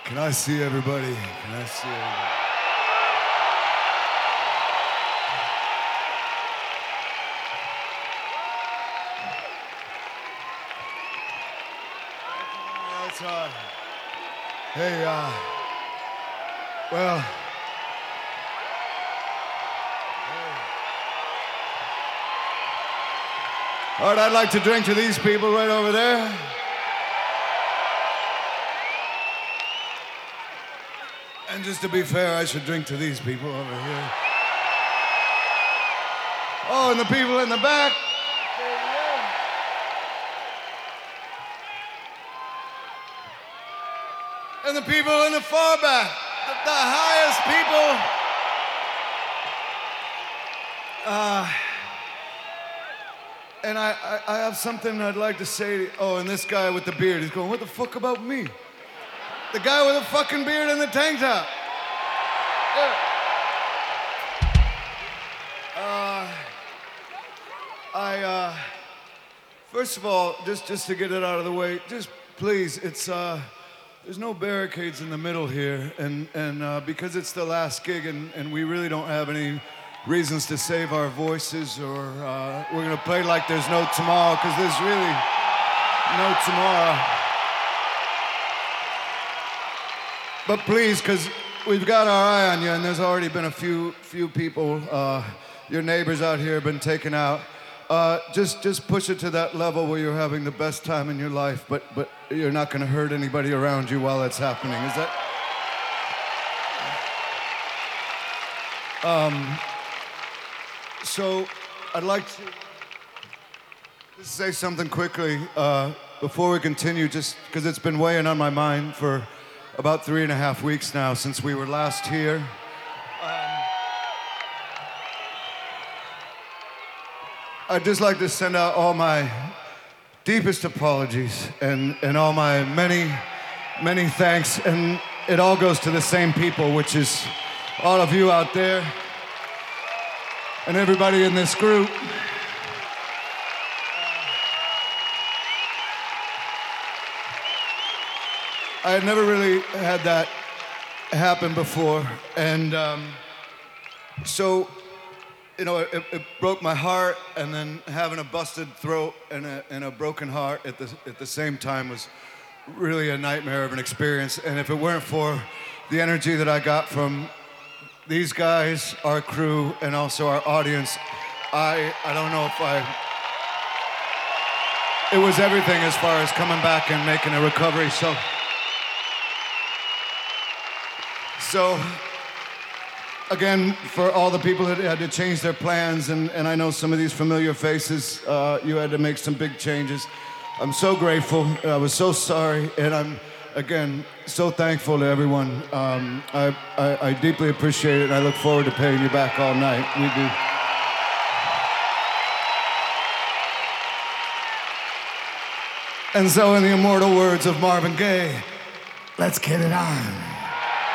Can I see everybody? Can I see everybody? That's all. Hey, well. All right, I'd like to drink to these people right over there. And just to be fair, I should drink to these people over here. Oh, and the people in the back. And the people in the far back, the highest people. And I have something I'd like to say. Oh, and this guy with the beard, he's going, what the fuck about me? The guy with the fucking beard and the tank top. Yeah. First of all, just to get it out of the way, just please, it's, there's no barricades in the middle here, and because it's the last gig and we really don't have any reasons to save our voices, or we're gonna play like there's no tomorrow, because there's really no tomorrow. But please, because we've got our eye on you, and there's already been a few people, your neighbors out here have been taken out. Just push it to that level where you're having the best time in your life, but you're not gonna hurt anybody around you while it's happening. Is that? So I'd like to just say something quickly before we continue, just because it's been weighing on my mind for about 3.5 weeks now since we were last here. I'd just like to send out all my deepest apologies and all my many thanks, and it all goes to the same people, which is all of you out there and everybody in this group. I had never really had that happen before, and so, you know, it broke my heart, and then having a busted throat and a broken heart at the same time was really a nightmare of an experience. And if it weren't for the energy that I got from these guys, our crew, and also our audience, I don't know if it was everything as far as coming back and making a recovery. So again, for all the people that had to change their plans, and I know some of these familiar faces, you had to make some big changes. I'm so grateful, I was so sorry, and I'm, again, so thankful to everyone. I deeply appreciate it, and I look forward to paying you back all night. We do. And so, in the immortal words of Marvin Gaye, let's get it on.